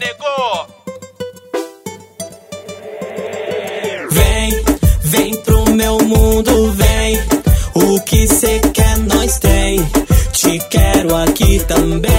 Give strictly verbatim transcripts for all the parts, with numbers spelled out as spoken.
nego. Vem, vem pro meu mundo, vem. O que cê quer nós tem. Te quero aqui também.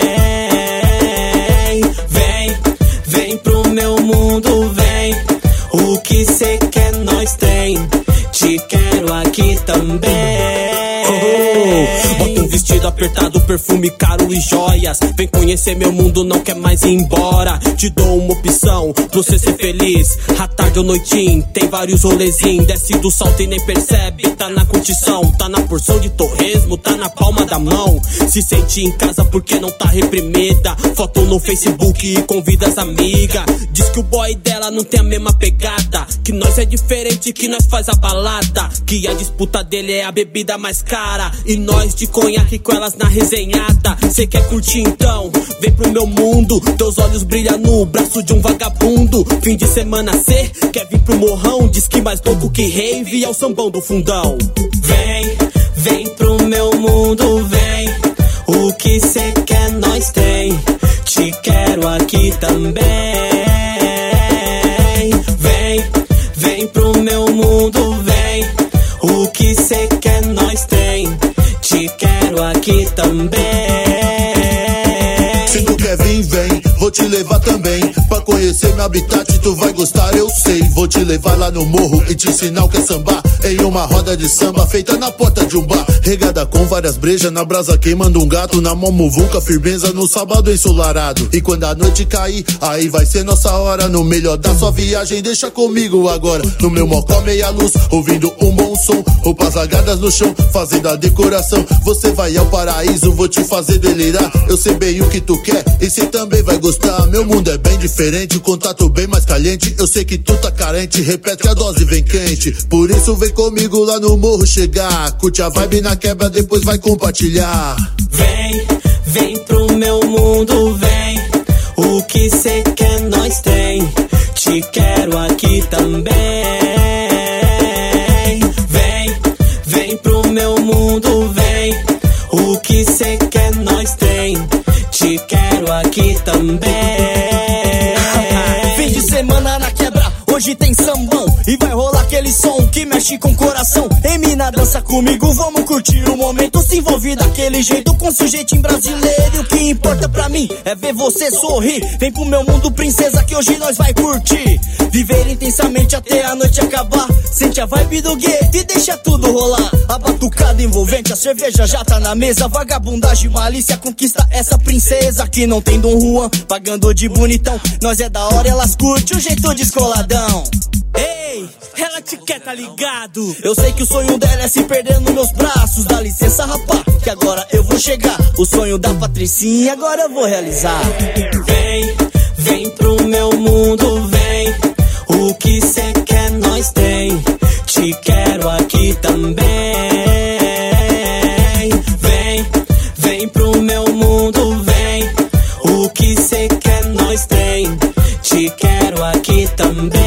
Vem, vem pro meu mundo, vem. O que cê quer nós tem. Te quero aqui também. Oh, bota um vestido apertado, perfume caro e joias. Vem conhecer meu mundo, não quer mais ir embora. Te dou uma opção pra você ser feliz. À tarde ou noitinho, tem vários rolezinhos. Desce do salto e nem percebe, tá na curtição. Tá na porção de torresmo, tá na palma da mão. Se sente em casa porque não tá reprimida. Foto no Facebook e convida as amigas. Diz que o boy dela não tem a mesma pegada. Que nós é diferente, que nós faz a balada. Que a disputa dele é a bebida mais cara. E nós de conhaque com elas na resenhada. Cê quer curtir então? Vem pro meu mundo. Teus olhos brilham no braço de um vagabundo. Fim de semana cê quer vir pro morrão. Diz que mais louco que rave é o sambão do fundão. Vem, vem pro meu mundo, vem. O que cê quer nós tem. Te quero aqui também. Vem, vem pro meu mundo, vem. O que cê quer nós tem. Te quero aqui também. Se tu quer vir, vem, vou te levar também. Pra conhecer meu habitat, tu vai gostar, eu sei. Vou te levar lá no morro e te ensinar o que é sambar. Em uma roda de samba feita na porta de um bar. Regada com várias brejas, na brasa queimando um gato. Na mão muvuca, firmeza no sábado ensolarado. E quando a noite cair, aí vai ser nossa hora. No melhor da sua viagem, deixa comigo agora. No meu mocó meia luz, ouvindo um bom som. Roupas largadas no chão, fazendo a decoração. Você vai ao paraíso, vou te fazer delirar. Eu sei bem o que tu quer e cê também vai gostar. Meu mundo é bem diferente, o contato bem mais caliente. Eu sei que tu tá carente, repete que a dose vem quente. Por isso vem comigo lá no morro chegar. Curte a vibe na quebra, depois vai compartilhar. Vem, vem pro meu mundo, vem. O que cê quer nós tem. Te quero aqui também. Vem, vem pro meu mundo, vem. O que cê quer nós tem. Te quero aqui também. Fim de semana na quebra, hoje tem sambão. E vai rolar aquele som que mexe com o coração. Ei mina, dança comigo, vamos curtir o momento. Se envolver daquele jeito, com seu jeitinho brasileiro. E o que importa pra mim é ver você sorrir. Vem pro meu mundo, princesa, que hoje nós vai curtir. Viver intensamente até a noite acabar. Sente a vibe do gueto e deixa tudo rolar. A batucada envolvente, a cerveja já tá na mesa. Vagabundagem, malícia, conquista essa princesa. Que não tem Dom Juan, pagando de bonitão. Nós é da hora, elas curtem o jeito descoladão. Ei, ela te quer, tá ligado? Eu sei que o sonho dela é se perder nos meus braços. Dá licença, rapá, que agora eu vou chegar. O sonho da Patricinha agora eu vou realizar. Vem, vem pro meu mundo, vem. O que cê quer nós tem. Te quero aqui também. Vem, vem pro meu mundo, vem. O que cê quer nós tem. Te quero aqui também.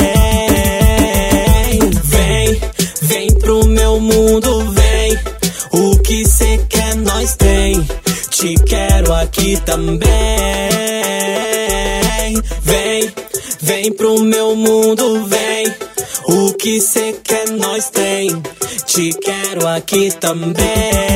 Vem pro meu mundo, vem. O que cê quer nós tem. Te quero aqui também. Vem, vem pro meu mundo, vem. O que cê quer nós tem. Te quero aqui também.